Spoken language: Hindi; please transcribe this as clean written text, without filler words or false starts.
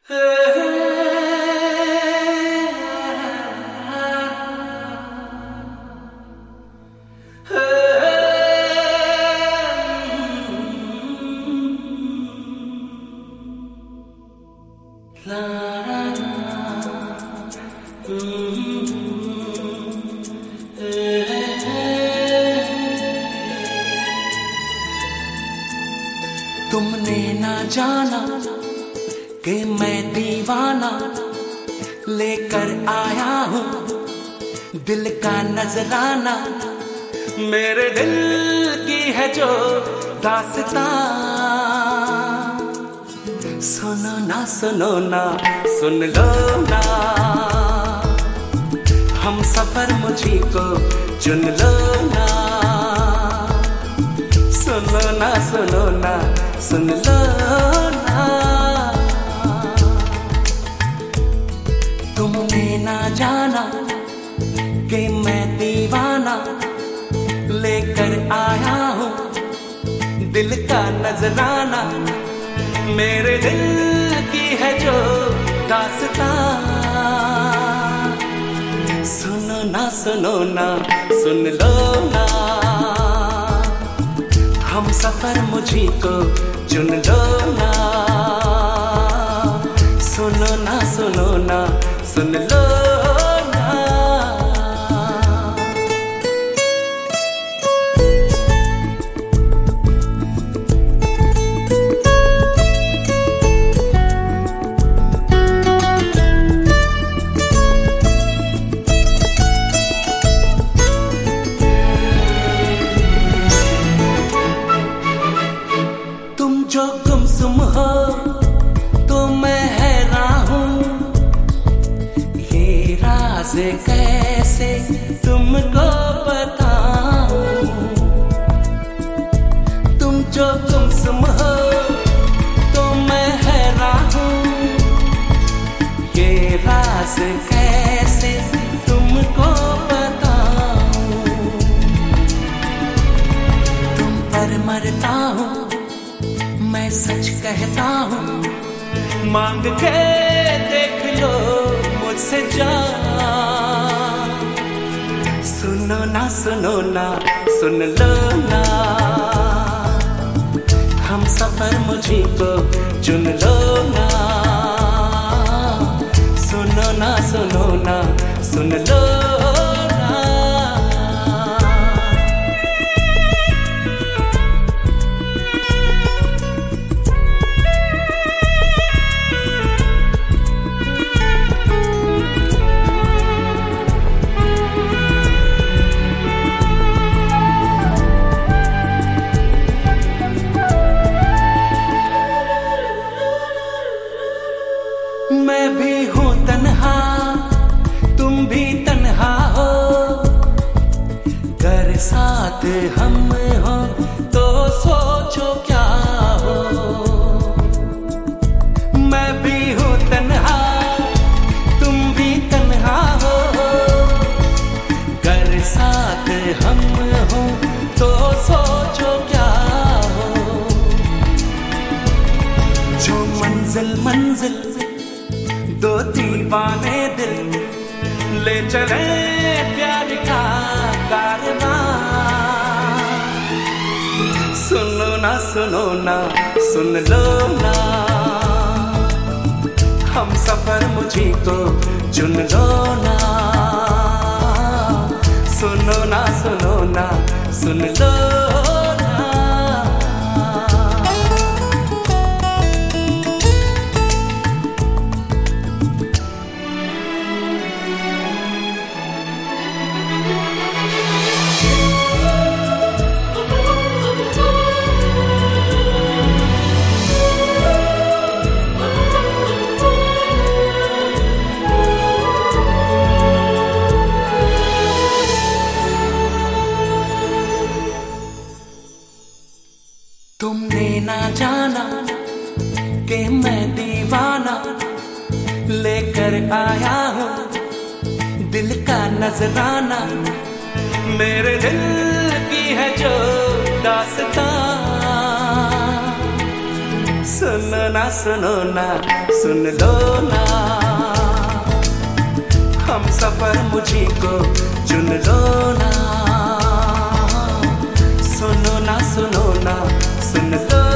तुमने ना जाना कि मैं दीवाना लेकर आया हूँ दिल का नजराना। मेरे दिल की है जो दास्तां, सुनो ना सुन लो ना, हम सफर मुझी को चुन लो ना। सुनो ना सुन लो ना, तुमने ना जाना कि मैं दीवाना लेकर आया हूँ दिल का नजराना। मेरे दिल की है जो दास्तां, सुनो ना सुन लो ना, हम सफर मुझी को चुन लो ना। सुनो ना सुन लो ना। तुम जो गुमसुम हो तो मैं हैरान हूँ, ये राज कैसे तुमको बताऊं। तुम जो गुमसुम हो तो मैं हैरान हूँ, ये राज कैसे तुमको बताऊं। तुम पर मरता हूँ मैं सच कहता हूँ, मांग के देख लो मुझसे जान। सुनो ना सुन लो ना, हम सफर मुझी को चुन लो ना। सुनो ना सुन लो ना। मैं भी हूँ तन्हा तुम भी तन्हा हो, अगर साथ हम हो तो सोचो क्या हो। मैं भी हूँ तन्हा तुम भी तन्हा हो, अगर साथ हम हो तो सोचो क्या हो। जो मंजिल दो दीवाने दिल ले चले प्यार का कारवां। सुनो ना सुन लो ना, हम सफर मुझी को चुन लो ना। सुनो ना सुन लो ना। तुमने ना जाना कि मैं दीवाना लेकर आया हूँ दिल का नजराना। मेरे दिल की है जो दास्तां, सुनो ना सुनो ना सुन लो ना, हम सफर मुझी को चुन लो ना, सुनो ना सुनो ना सुन लो